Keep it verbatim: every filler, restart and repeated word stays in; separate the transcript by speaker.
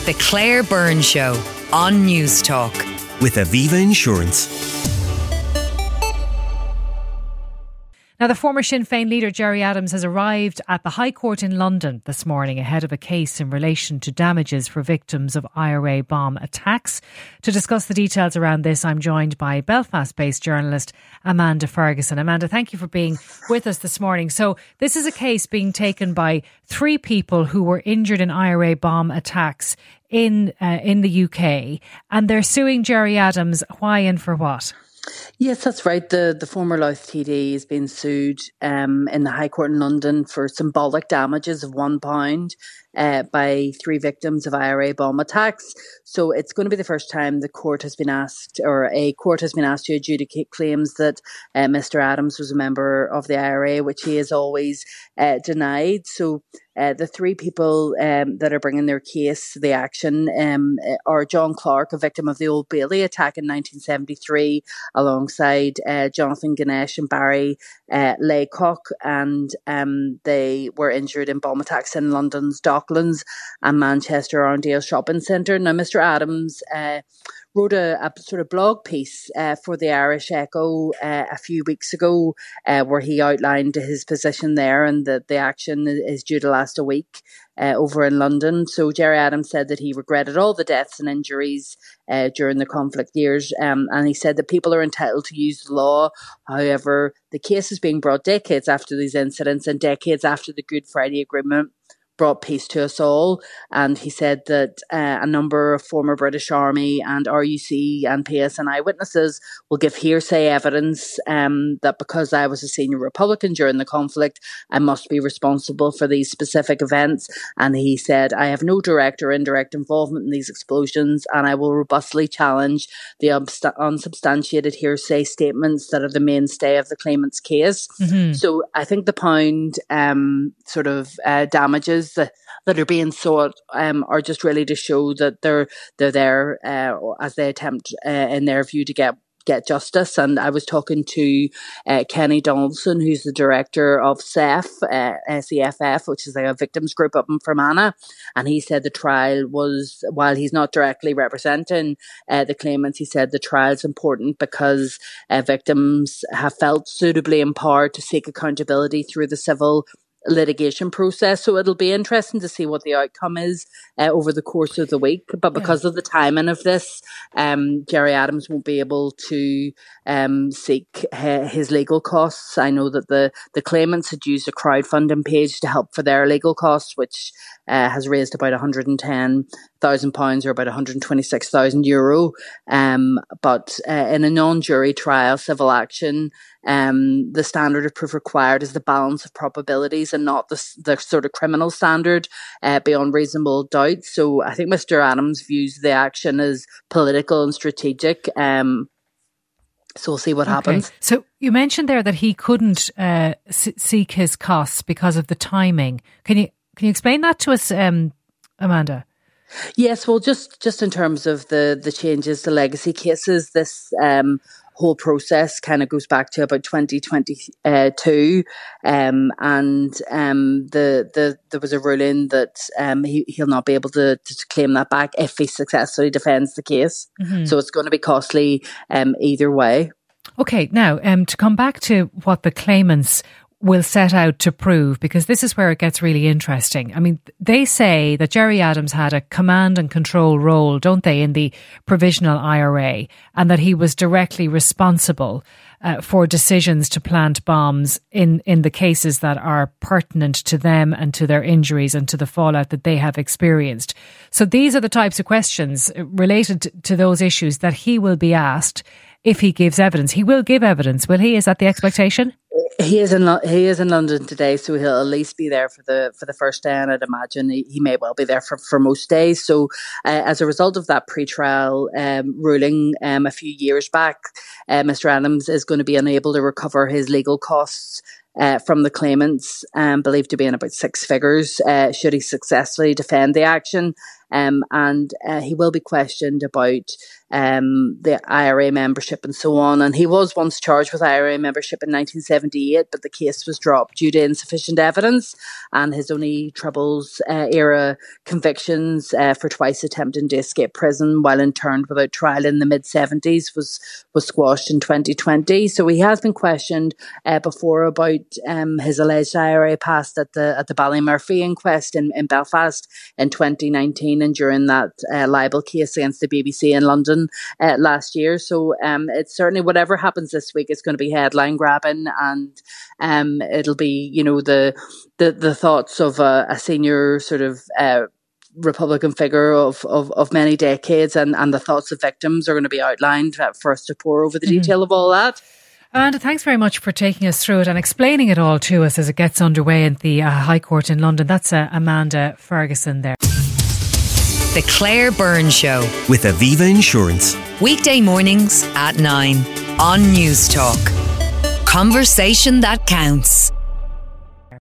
Speaker 1: The Claire Byrne Show on News Talk.
Speaker 2: With Aviva Insurance.
Speaker 3: Now, the former Sinn Féin leader Gerry Adams has arrived at the High Court in London this morning ahead of a case in relation to damages for victims of I R A bomb attacks. To discuss the details around this, I'm joined by Belfast-based journalist Amanda Ferguson. Amanda, thank you for being with us this morning. So this is a case being taken by three people who were injured in I R A bomb attacks in uh, in the U K, and they're suing Gerry Adams. Why and for what?
Speaker 4: Yes, that's right. The the former Louth T D has been sued um, in the High Court in London for symbolic damages of one pound uh, by three victims of I R A bomb attacks. So it's going to be the first time the court has been asked, or a court has been asked to adjudicate claims that uh, Mister Adams was a member of the I R A, which he has always uh, denied. So Uh, the three people um, that are bringing their case to the action um, are John Clark, a victim of the Old Bailey attack in nineteen seventy-three, alongside uh, Jonathan Ganesh and Barry uh, Laycock, and um, they were injured in bomb attacks in London's Docklands and Manchester Arndale Shopping Centre. Now, Mister Adams uh, wrote a, a sort of blog piece uh, for the Irish Echo uh, a few weeks ago uh, where he outlined his position there, and that the action is due to last a week uh, over in London. So Gerry Adams said that he regretted all the deaths and injuries uh, during the conflict years, um, and he said that people are entitled to use the law. However, the case is being brought decades after these incidents and decades after the Good Friday Agreement brought peace to us all. And he said that uh, a number of former British Army and R U C and P S N I witnesses will give hearsay evidence um, that because I was a senior Republican during the conflict, I must be responsible for these specific events. And he said, I have no direct or indirect involvement in these explosions, and I will robustly challenge the unst- unsubstantiated hearsay statements that are the mainstay of the claimant's case. Mm-hmm. So I think the pound um, sort of uh, damages that, that are being sought um, are just really to show that they're they're there uh, as they attempt, uh, in their view, to get get justice. And I was talking to uh, Kenny Donaldson, who's the director of S E F, uh, S E F F, which is like a victims group up in Fermanagh, and he said the trial was, while he's not directly representing uh, the claimants, he said the trial is important because uh, victims have felt suitably empowered to seek accountability through the civil litigation process. So it'll be interesting to see what the outcome is uh, over the course of the week. But because yeah. of the timing of this, um, Gerry Adams won't be able to um, seek uh, his legal costs. I know that the, the claimants had used a crowdfunding page to help for their legal costs, which uh, has raised about one hundred ten thousand pounds or about one hundred twenty-six thousand euro. Um, but uh, in a non-jury trial, civil action, um, the standard of proof required is the balance of probabilities and not the, the sort of criminal standard uh, beyond reasonable doubt. So I think Mister Adams views the action as political and strategic. Um, so we'll see what okay. happens.
Speaker 3: So you mentioned there that he couldn't uh, s- seek his costs because of the timing. Can you can you explain that to us, um, Amanda?
Speaker 4: Yes, well, just, just in terms of the, the changes to legacy cases, this um, whole process kind of goes back to about twenty twenty-two, um, and um, the the there was a ruling that um, he, he'll not be able to, to claim that back if he successfully defends the case. Mm-hmm. So it's going to be costly um, either way.
Speaker 3: Okay, now um, to come back to what the claimants will set out to prove, because this is where it gets really interesting. I mean, they say that Gerry Adams had a command and control role, don't they, in the provisional I R A, and that he was directly responsible uh, for decisions to plant bombs in, in the cases that are pertinent to them and to their injuries and to the fallout that they have experienced. So these are the types of questions related to those issues that he will be asked if he gives evidence. He will give evidence, will he? Is that the expectation?
Speaker 4: He is in he is in London today, so he'll at least be there for the for the first day, and I'd imagine he, he may well be there for, for most days. So, uh, as a result of that pre-trial um, ruling um, a few years back, uh, Mister Adams is going to be unable to recover his legal costs Uh, from the claimants, um, believed to be in about six figures, uh, should he successfully defend the action. um, and uh, he will be questioned about um, the I R A membership and so on. And he was once charged with I R A membership in nineteen seventy-eight, but the case was dropped due to insufficient evidence, and his only Troubles uh, era convictions uh, for twice attempting to escape prison while interned without trial in the mid-seventies was was squashed in twenty twenty. So he has been questioned uh, before about um, his alleged I R A past at the at the Ballymurphy inquest in, in Belfast in twenty nineteen, and during that uh, libel case against the B B C in London uh, last year. So um, it's certainly, whatever happens this week, it's going to be headline grabbing, and um, it'll be, you know, the the, the thoughts of a, a senior sort of uh, Republican figure of, of, of many decades, and, and the thoughts of victims are going to be outlined for us to pour over the mm-hmm. detail of all that.
Speaker 3: Amanda, thanks very much for taking us through it and explaining it all to us as it gets underway in the uh, High Court in London. That's uh, Amanda Ferguson there.
Speaker 1: The Claire Byrne Show
Speaker 2: with Aviva Insurance.
Speaker 1: Weekday mornings at nine on News Talk. Conversation that counts.